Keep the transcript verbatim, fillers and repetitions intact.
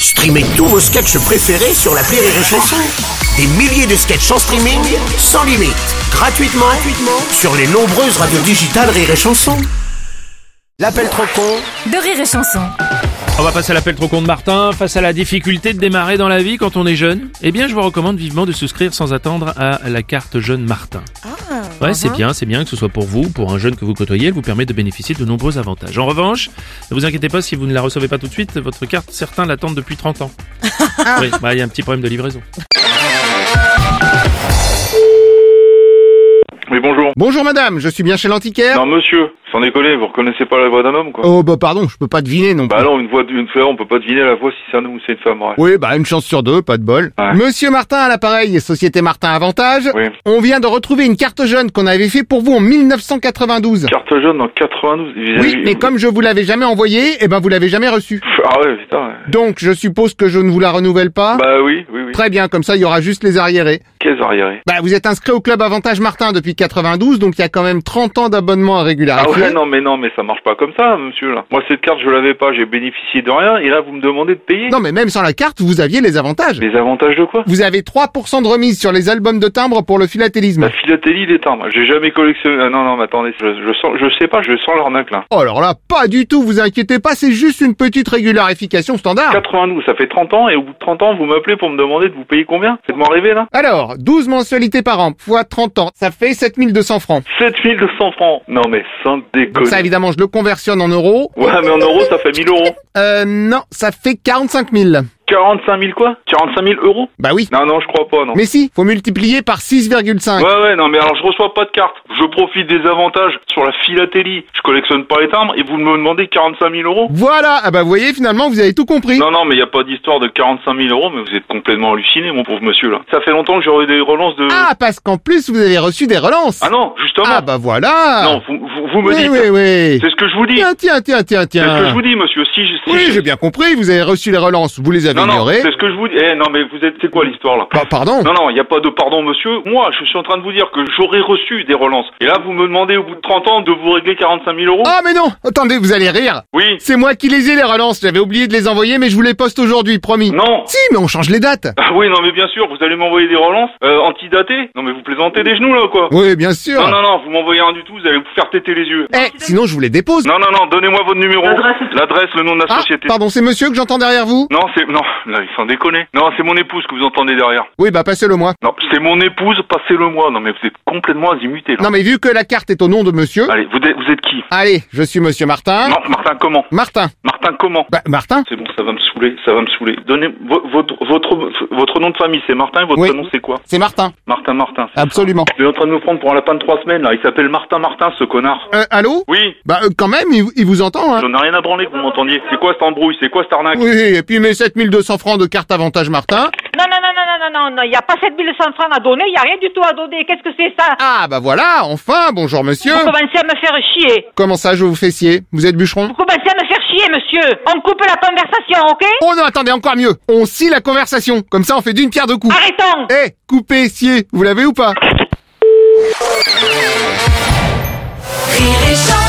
Streamez tous vos sketchs préférés sur l'appli Rire et Chanson. Des milliers de sketchs en streaming, sans limite, gratuitement, gratuitement sur les nombreuses radios digitales Rire et Chanson. L'appel trop con de Rire et Chanson. On va passer à l'appel trop con de Martin. Face à la difficulté de démarrer dans la vie quand on est jeune, eh bien je vous recommande vivement de souscrire sans attendre à la carte jeune Martin. Ah, ouais, uh-huh. c'est bien, c'est bien que ce soit pour vous, pour un jeune que vous côtoyez, elle vous permet de bénéficier de nombreux avantages. En revanche, ne vous inquiétez pas si vous ne la recevez pas tout de suite, votre carte, certains l'attendent depuis trente ans. Oui, bah il y a un petit problème de livraison. Oui, bonjour. Bonjour madame, je suis bien chez l'antiquaire. Non, monsieur, sans déconner, vous reconnaissez pas la voix d'un homme, quoi? Oh bah pardon, je peux pas deviner non plus. Bah non, une voix d'une femme, on peut pas deviner la voix si c'est un homme ou c'est une femme, ouais. Oui, bah une chance sur deux, pas de bol. Ouais. Monsieur Martin à l'appareil, Société Martin Avantage. Oui. On vient de retrouver une carte jeune qu'on avait fait pour vous en mille neuf cent quatre-vingt-douze. Carte jaune en quatre-vingt-douze. Oui, mais comme je vous l'avais jamais envoyée, eh ben vous l'avez jamais reçue. Ah ouais, putain. Ouais. Donc je suppose que je ne vous la renouvelle pas. Bah oui, oui, oui. Très bien, comme ça il y aura juste les arriérés. Quels arriérés? Bah vous êtes inscrit au club Avantage Martin depuis quatre-vingt-douze, donc il y a quand même trente ans d'abonnement à Ah régularité. ouais, non, mais non, mais ça marche pas comme ça, monsieur, là. Moi, cette carte, je l'avais pas, j'ai bénéficié de rien, et là, vous me demandez de payer? Non mais même sans la carte, vous aviez les avantages. Les avantages de quoi? Vous avez trois pour cent de remise sur les albums de timbres pour le philatélisme. La philatélie des timbres. J'ai jamais collectionné. Ah non, non, mais attendez, je, je sens, je sais pas, je sens l'arnaque, là. Oh alors là, pas du tout, vous inquiétez pas, c'est juste une petite régularification standard. quatre-vingt-douze, ça fait trente ans, et au bout de trente ans, vous m'appelez pour me demander de vous payer combien? Faites-moi rêver, là. Alors, douze mensualités par an, fois trente ans, ça fait sept mille deux cents francs. sept mille deux cents francs. Non, mais sans déconner. Ça évidemment, je le conversionne en euros. Ouais, mais en euros, ça fait mille euros. Euh, non, ça fait quarante-cinq mille. quarante-cinq mille quoi? quarante-cinq mille euros? Bah oui. Non, non, je crois pas, non. Mais si, faut multiplier par six virgule cinq. Ouais, ouais, non, mais alors je reçois pas de carte. Je profite des avantages sur la philatélie. Je collectionne pas les timbres et vous me demandez quarante-cinq mille euros? Voilà, ah bah vous voyez, finalement, vous avez tout compris. Non, non, mais y a pas d'histoire de quarante-cinq mille euros, mais vous êtes complètement halluciné, mon pauvre monsieur, là. Ça fait longtemps que j'aurais des relances de... Ah, parce qu'en plus, vous avez reçu des relances. Ah non, justement. Ah bah voilà. Non, vous, vous, vous me oui, dites... oui, oui. C'est ce que je vous dis. Tiens, tiens, tiens, tiens, C'est ce que je tiens. vous dis, monsieur. Si, je- si Oui, je- j'ai bien compris, vous avez reçu les relances, vous les avez Non, non, ignorées. c'est ce que je vous dis. Eh, non, mais vous êtes... C'est quoi l'histoire, là? Bah, pardon. Non, non, il n'y a pas de pardon, monsieur. Moi, je suis en train de vous dire que j'aurais reçu des relances. Et là, vous me demandez au bout de trente ans de vous régler quarante-cinq mille euros? Ah mais non, attendez, vous allez rire. Oui. C'est moi qui les ai les relances, j'avais oublié de les envoyer mais je vous les poste aujourd'hui, promis. Non. Si, mais on change les dates. Ah oui, non, mais bien sûr, vous allez m'envoyer des relances euh, antidatées? Non, mais vous plaisantez des genoux, là, ou quoi? Oui, bien sûr. Non, non, non, vous m'envoyez rien du tout, vous allez vous faire péter les yeux. Eh, sinon je vous les dépose. Non, non, non, donnez-moi votre numéro. L'adresse, le nom de la Ah, société. pardon, c'est monsieur que j'entends derrière vous? Non, c'est... Non, là, il s'en déconne. Non, c'est mon épouse que vous entendez derrière. Oui, bah passez-le moi. Non, c'est mon épouse, passez-le moi. Non, mais vous êtes complètement azimuté, là. Non mais vu que la carte est au nom de monsieur... Allez, vous êtes, vous êtes qui? Allez, je suis monsieur Martin. Non, Martin, comment? Martin. Martin, comment? Bah, Martin. C'est bon, ça va me saouler, ça va me saouler. Donnez vo- votre votre votre nom de famille, c'est Martin, et votre Oui. prénom c'est quoi? C'est Martin. Martin Martin. c'est Absolument. ça. Il est en train de me prendre pour un lapin de trois semaines là, il s'appelle Martin Martin ce connard. Euh, allô? Oui, Bah euh, quand même, il, il vous entend, hein. j'en ai rien à branler que vous m'entendiez. C'est quoi cette embrouille? C'est quoi cette arnaque? Oui, et puis mes sept mille deux cents francs de carte avantage Martin. Non, non, non, non, non, non, non, il n'y a pas sept mille cent francs à donner, il n'y a rien du tout à donner. Qu'est-ce que c'est ça? Ah bah voilà, enfin, bonjour monsieur. Vous commencez à me faire chier. Comment ça, je vous fais scier? Vous êtes bûcheron? Vous commencez à me faire chier, monsieur. On coupe la conversation, ok? Oh non, attendez, encore mieux. On scie la conversation. Comme ça, on fait d'une pierre deux coups. Arrêtons. Eh, couper, scier, vous l'avez ou pas? Rire et Chanson.